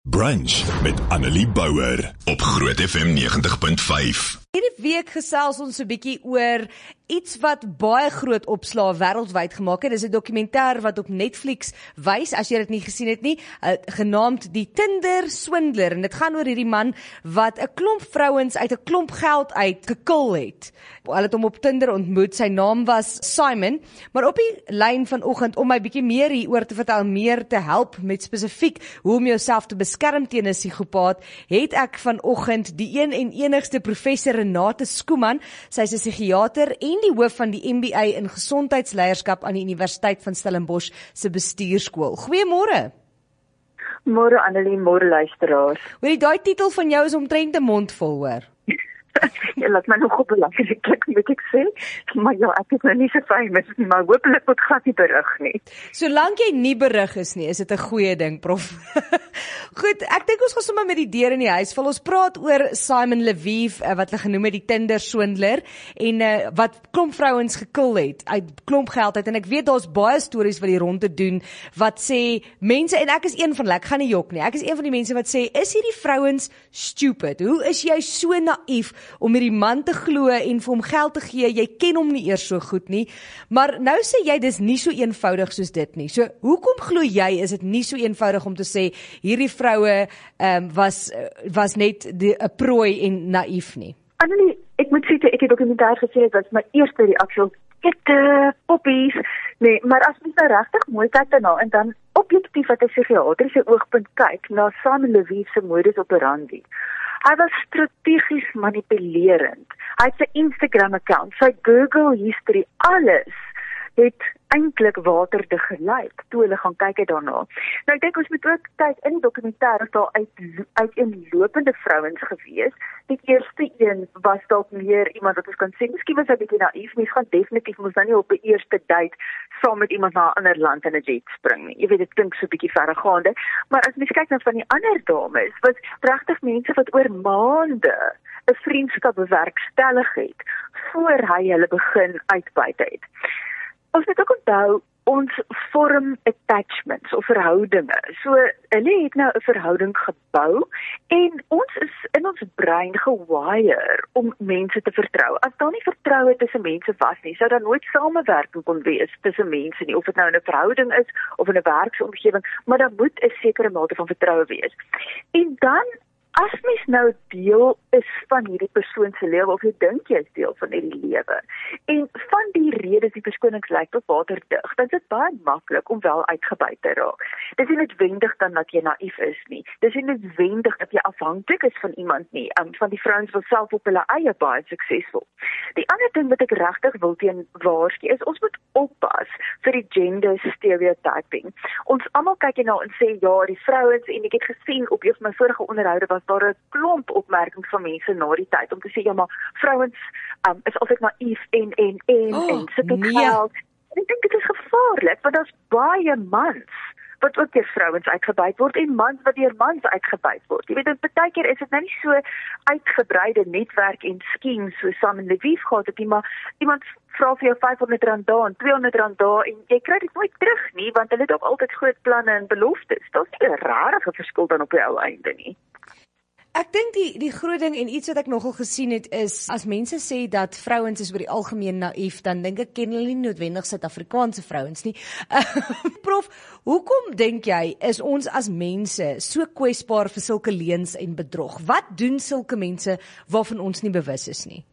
Brunch met Annelie Bouwer op Groot FM 90.5. Hierdie week gesels ons 'n bietjie oor iets wat baie groot opslaa wêreldwyd gemaak het. Dis 'n dokumentêr wat op Netflix wys, as jy dit nie gesien het nie, genaamd Die Tinder Swindler. En dit gaan oor hierdie man wat 'n klomp vrouens uit 'n klomp geld uit gekil het. Hulle het hom op Tinder ontmoet. Sy naam was Simon. Maar op die lyn vanoggend, om my bietjie meer hieroor te vertel, meer te help met spesifiek hoe om jouself te beskerm teen 'n psigopaat, het ek vanoggend die een en enigste professor Renate Schoeman. Sy is 'n psigiater en die hoof van die MBA in gesondheidsleierskap aan die Universiteit van Stellenbosch se bestuurskool. Goeiemôre. Môre Annelie, môre luisteraars. Hoorie, daai titel van jou is omtrent 'n mond vol, hoor. Jy laat my nog op belangrik klik, moet ek sê. Maar ja, ek is nou nie so famous nie, maar hopelik word glad nie berig nie. Solank jy nie berig is nie, is dit 'n goeie ding, prof. Goed, ek dink ons gaan sommer met die deur in die huis val. Ons praat oor Simon Lviv, wat hulle genoem het die Tinder Swindler, en wat klomp vrouens gekil het uit klomp geld uit. En ek weet daar's baie stories wat die ronde doen wat sê mense, en ek is een van hulle, ek gaan nie jok nie. Ek is een van die mense wat sê, is hierdie vrouens stupid? Hoe is jy so naïef om hierdie man te glo en vir hom geld te gee? Jy ken hom nie eers so goed nie. Maar nou sê jy dis nie so eenvoudig soos dit nie. So hoekom glo jy is dit nie so eenvoudig om te sê hierdie vroue was net 'n prooi en naïef nie? Annelie, ek moet sê ek het dokumentêr gesien, dit was my eerste reaksie. Poppies. Nee, maar as mens nou regtig mooi kyk daarna en dan objektief uit 'n psigiatriese oogpunt kyk na Simon Lviv se modus operandi. Hy was strategies manipulerend. Hy het sy Instagram-account, sy Google history, alles het eintlik waterde gelyk toe hulle gaan kyk daarna. Nou ek dink ons moet ook kyk in die dokumentêr, daar uiteenlopende vrouens gewees. Die eerste een was dalk meer iemand wat ons kan sê, miskien was hy 'n bietjie naïef, mens gaan definitief mos nou nie op 'n eerste date saam met iemand na 'n ander land in 'n jet spring nie. Jy weet, dit klink so 'n bietjie verregaande, maar as mens kyk na van die ander dames, was regtig mense wat oor maande 'n vriendskap bewerkstellig het voor hy hulle begin uitbuit het. Ons moet ook onthou, ons vorm attachments of verhoudinge. So, hulle het nou 'n verhouding gebou en ons is in ons brein gewire om mense te vertrou. As daar nie vertroue tussen mense was nie, sou daar nooit samewerking kon wees tussen mense nie, of dit nou in 'n verhouding is of in 'n werksomgewing, maar daar moet 'n sekere mate van vertroue wees. En dan, as mens nou deel is van hierdie persoon se lewe, of jy dink jy is deel van hierdie lewe, en van die redes die verskonings lyk tot waterdig, dan is dit baie maklik om wel uitgebuit te raak. Dis nie noodwendig dan dat jy naïef is nie. Dis nie noodwendig dat jy afhanklik is van iemand nie. Van die vrouens wat self op hulle eie baie suksesvol. Die ander ding wat ek regtig wil teen waarsku is, ons moet oppas vir die gender stereotyping. Ons almal kyk hierna en sê, ja, die vrouens, en ek het gesien op een van my vorige onderhoude was daar 'n klomp opmerkings van mense na die tyd om te sê, ja, maar vrouens is altyd naïef en sit op geld. En ek dink dit is gevaarlik, want daar's baie mans wat ook deur vrouens uitgebuit word en mans wat deur mans uitgebuit word. Jy weet, baie keer is dit nou nie so uitgebreide netwerk en schemes so Simon Lviv gehad het nie, maar iemand vra vir jou R500 daar en R200 daar en jy kry dit nooit terug nie, want hulle het ook altyd groot planne en beloftes. Daar's nie 'n rarige verskil dan op die ou einde nie. Ek dink die groot ding en iets wat ek nogal gesien het is, as mense sê dat vrouens is oor die algemeen naïef, dan dink ek ken hulle nie noodwendig Suid-Afrikaanse vrouens nie. Prof, hoekom dink jy is ons as mense so kwesbaar vir sulke leuns en bedrog? Wat doen sulke mense waarvan ons nie bewus is nie?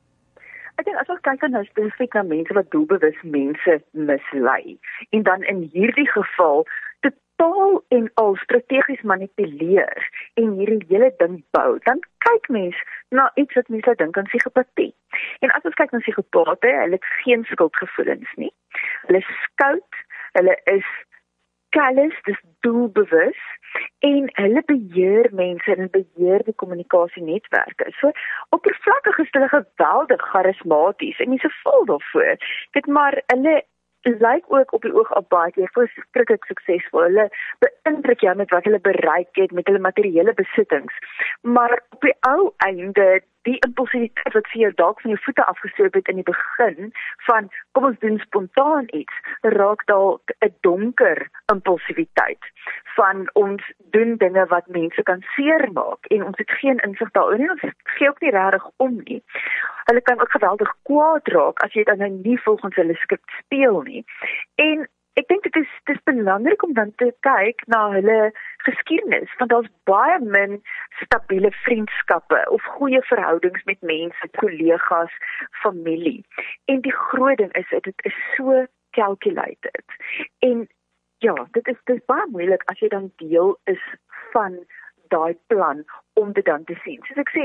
Ek dink as ons kyk nou spesifiek na mense wat doelbewus mense mislei, en dan in hierdie geval totaal en al strategies manipuleer en hierdie hele ding bou, dan kyk mens na iets wat mense dink aan psigopatie. En as ons kyk na psigopate, hulle het geen skuldgevoelens nie. Hulle is skout, hulle is callous, dis doelbewus, en hulle beheer mense en beheer die kommunikasienetwerke. So, oppervlakkig is hulle geweldig charismaties en mense val daarvoor. Dit maar hulle lyk ook op die oog op baie keer verskriklik suksesvol. Hulle beïndruk jou met wat hulle bereik het, met hulle materiële besittings. Maar op die ou einde die impulsiviteit wat vir jou dalk van jou voete afgesloop het in die begin van kom ons doen spontaan iets, raak dalk 'n donker impulsiviteit van ons doen dinge wat mense kan seermaak en ons het geen insig daaroor nie, ons gee ook nie regtig om nie. Hulle kan ook geweldig kwaad raak as jy dan nou nie volgens hulle skrip speel nie. En ek dink dit is belangrik om dan te kyk na hulle geskiedenis, want daar's baie min stabiele vriendskappe of goeie verhoudings met mense, kollegas, familie. En die groot ding is, dit is so calculated. En ja, dit is baie moeilik as jy dan deel is van daai plan om dit dan te sien. Soos ek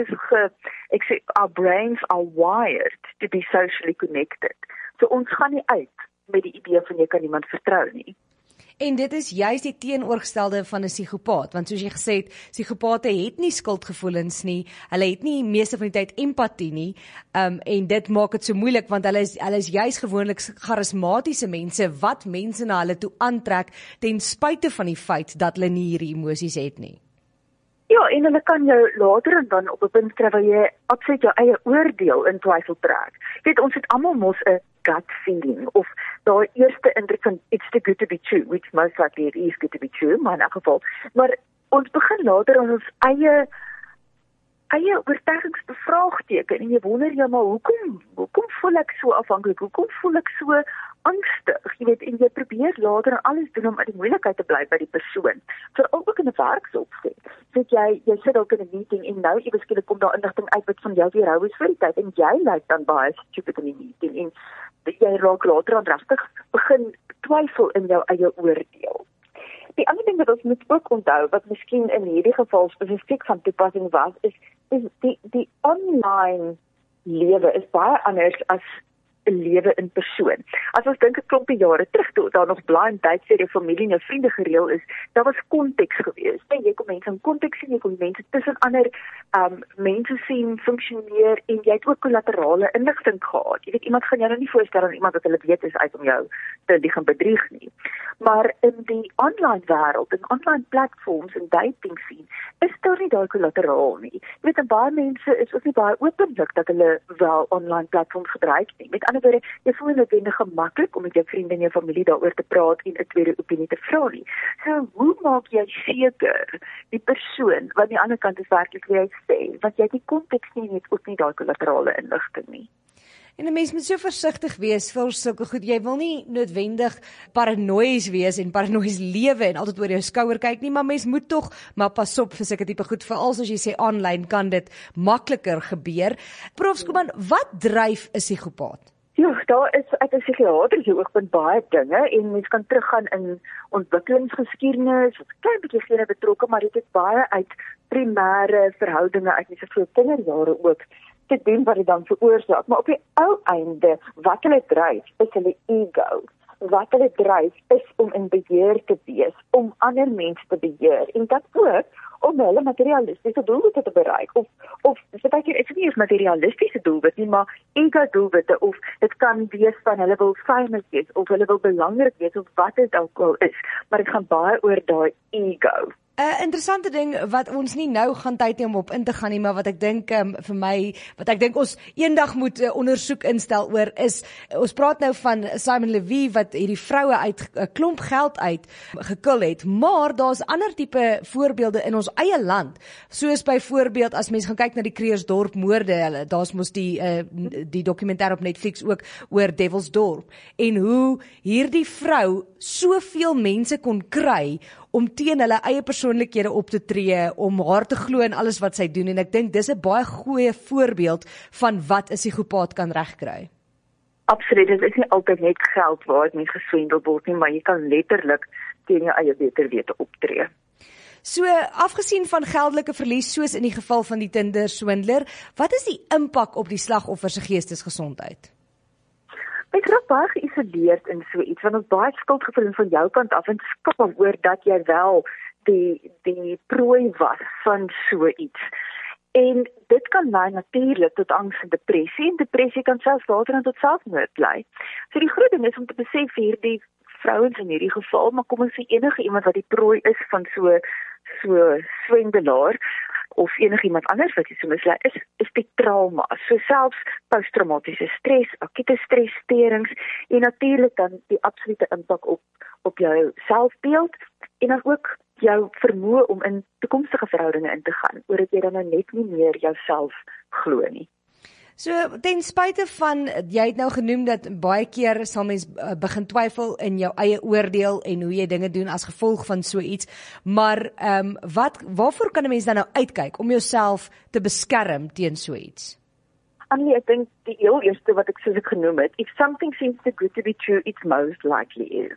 sê, our brains are wired to be socially connected. So ons gaan nie uit met die idee van jy kan niemand vertrou nie. En dit is juist die teenoorgestelde van 'n psigopaat, want soos jy gesê het, psigopate het nie skuldgevoelens nie, hulle het nie meeste van die tyd empatie nie, en dit maak dit so moeilik, want hulle is juist gewoonlik charismatiese mense, wat mense na hulle toe aantrek, ten spyte van die feit dat hulle nie hierdie emosies het nie. Ja, en hulle kan jou later dan op 'n punt kry waar jy absoluut jou eie oordeel in twyfel trek. Jy weet, ons het almal mos 'n gut feeling, of daai eerste indruk van it's too good to be true, which most likely it is good to be true, maar in elk geval. Maar ons begin later aan ons eie oortuigings bevraagteken en jy wonder ja, maar hoekom voel ek so afhanklik? Hoekom voel ek so angstig? Jy weet, en jy probeer later alles doen om uit die moeilikheid te bly by die persoon. Veral ook in 'n werksopset. So jy sit ook in 'n meeting en nou ewe skielik kom daar inligting uit wat van jou weerhou is vir die tyd en jy lyk dan baie stupid in die meeting en jy raak later aan regtig begin twyfel in jou eie oordeel. Die ander ding wat ons moet ook onthou, wat miskien in hierdie geval spesifiek van toepassing was, is die online lewe is baie anders as 'n lewe in persoon. As ons dink 'n klompie jare terug toe daar nog blind dates vir jou familie en jou vriende gereël is, daar was konteks geweest. Jy kon mense in konteks sien, jy kon mense tussen ander mense sien funksioneer en jy het ook kollaterale inligting gehad. Jy weet, iemand gaan jou nou nie voorstel aan iemand wat hulle weet is uit om jou te gaan bedrieg nie. Maar in die online wêreld, in online platforms en dating scene, is daar nie daai kollateraal nie. Jy weet, en baie mense is ook nie baie openlik dat hulle wel online platforms gebruik nie. Met ander woorde, jy voel noodwendig gemaklik om met jou vriende en jou familie daaroor te praat en 'n tweede opinie te vra nie. So, hoe maak jy seker die persoon wat aan die ander kant is werklik wie hy sê, want jy het die konteks nie en jy het ook nie daai kollaterale inligting nie. En 'n mens moet so versigtig wees vir sulke goed. Jy wil nie noodwendig paranoïes wees en paranoïes lewe en altyd oor jou skouer kyk nie, maar mens moet tog maar pas op vir sulke tipe goed, veral as jy sê aanlyn kan dit makliker gebeur. Prof Skuman, wat dryf 'n psigopaat? Ja, daar is uit 'n psigiatriese oogpunt baie dinge en mens kan teruggaan in ontwikkelingsgeskiedenis, wat klein bietjie gene betrokke, maar dit het baie uit primêre verhoudinge uit mense vroeë kinderjare ook te doen wat dit dan veroorsaak. Maar op die ou einde, wat hulle dryf, is hulle ego. Wat hulle dryf is om in beheer te wees, om ander mense te beheer en dat ook om hulle materialistiese doelwitte te bereik of partykeer is dit nie eens materialistiese doelwitte nie, maar ego doelwitte, of dit kan wees van hulle wil famous wees of hulle wil belangrik wees of wat dit ook al is, maar dit gaan baie oor daai ego. 'n Interessante ding wat ons nie nou gaan tyd hê om op in te gaan nie, maar wat ek dink vir my, wat ek dink ons eendag moet ondersoek instel oor is, ons praat nou van Simon Levy wat hierdie vroue uit 'n klomp geld uit gekil het, maar daar's ander tipe voorbeelde in ons eie land, soos byvoorbeeld as mens gaan kyk na die Kreersdorp moorde, daar's mos die dokumentêr op Netflix ook oor Devilsdorp en hoe hierdie vrou soveel mense kon kry om teen hulle eie persoonlikhede op te tree, om haar te glo in alles wat sy doen, en ek dink dis 'n baie goeie voorbeeld van wat 'n psigopaat kan regkry. Absoluut, dit is nie altyd net geld waar dit nie geswendel word nie, maar jy kan letterlik teen jou eie beter wete optree. So, afgesien van geldelike verlies, soos in die geval van die Tinder-swindler, wat is die impak op die slagoffer se geestesgesondheid? Ek raak baie geïsoleerd in so iets, want ons baie skuldgevoelens van jou kant af en skaam oor dat jy wel die prooi was van so iets. En dit kan lei natuurlik tot angs en depressie kan selfs later tot selfmoord lei. So die groot ding is om te besef hierdie vrouens in hierdie geval, maar kom ons sê enige iemand wat die prooi is van so swendelaar, of enigiemand anders wat jy so mislei, is die trauma. So selfs posttraumatiese stres, akute stressterings en natuurlik dan die absolute impak op jou selfbeeld en dan ook jou vermoë om in toekomstige verhoudinge in te gaan, oor dat jy dan nou net nie meer jouself glo nie. So, ten spyte van, jy het nou genoem dat baie keer sal mens begin twyfel in jou eie oordeel en hoe jy dinge doen as gevolg van so iets, maar waarvoor kan 'n mens dan nou uitkyk om jouself te beskerm teen so iets? Annelie, ek dink die heel eerste wat soos ek genoem het, if something seems too good to be true, it's most likely is.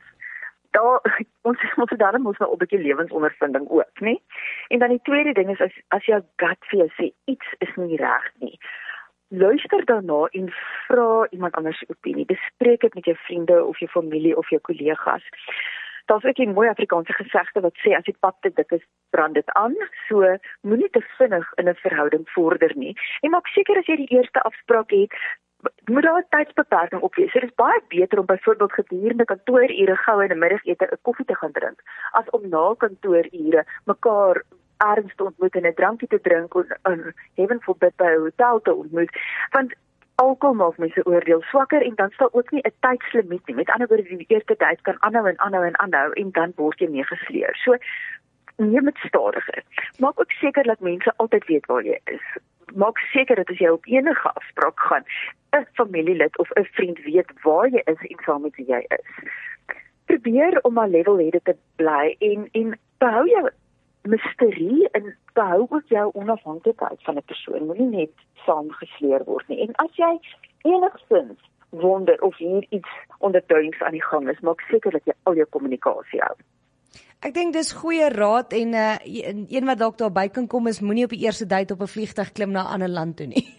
Ons moet daarom nou op 'n bietjie lewensondervinding ook, né? En dan die tweede ding is as jou gut vir jou sê iets is nie reg nie. Luister daarna en vra iemand anders se opinie. Bespreek dit met jou vriende of jou familie of jou kollegas. Daar's ook 'n mooi Afrikaanse gesegde wat sê as die pap te dik is, brand dit aan. So moenie te vinnig in 'n verhouding vorder nie. En maak seker as jy die eerste afspraak het, moet daar 'n tydsbeperking op wees. Dit is baie beter om byvoorbeeld gedurende kantoorure gou in 'n middagete 'n koffie te gaan drink, as om na kantoorure mekaar ergens te ontmoet en 'n drankie te drink en heaven forbid by 'n hotel te ontmoet, want alkohol maak mense oordeel swakker en dan staan ook nie 'n tydslimiet nie. Met ander woorde, die eerste tyd kan aanhou en dan word jy meegesleur. So neem dit stadiger. Maak ook seker dat mense altyd weet waar jy is. Maak seker dat as jy op enige afspraak gaan, 'n familielid of 'n vriend weet waar jy is en saam met wie jy is. Probeer om maar level-headed te bly en behou jou misterie en behou ook jou onafhanklikheid van 'n persoon. Moenie net saamgesleer word nie. En as jy enigstens wonder of hier iets onderduings aan die gang is, maak seker dat jy al jou kommunikasie hou. Ek dink dis goeie raad en een wat dalk daarby kan kom is moenie op die eerste date op 'n vliegtuig klim na 'n ander land toe nie.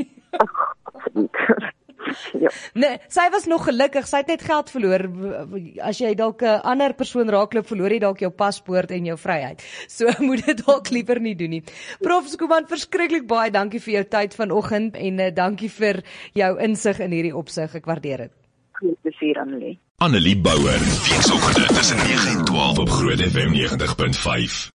Ja. Nee, sy was nog gelukkig, sy het net geld verloor. As jy dalk 'n ander persoon raakloop, verloor jy dalk jou paspoort en jou vryheid. So moet dit dalk liewer nie doen nie. Prof Skuman, verskriklik baie dankie vir jou tyd vanoggend en dankie vir jou insig in hierdie opsig. Ek waardeer dit. Groot plesier, Annelie. Annelie Bouwer, weekoggend tussen 9 en 12 op Groot FM 90.5.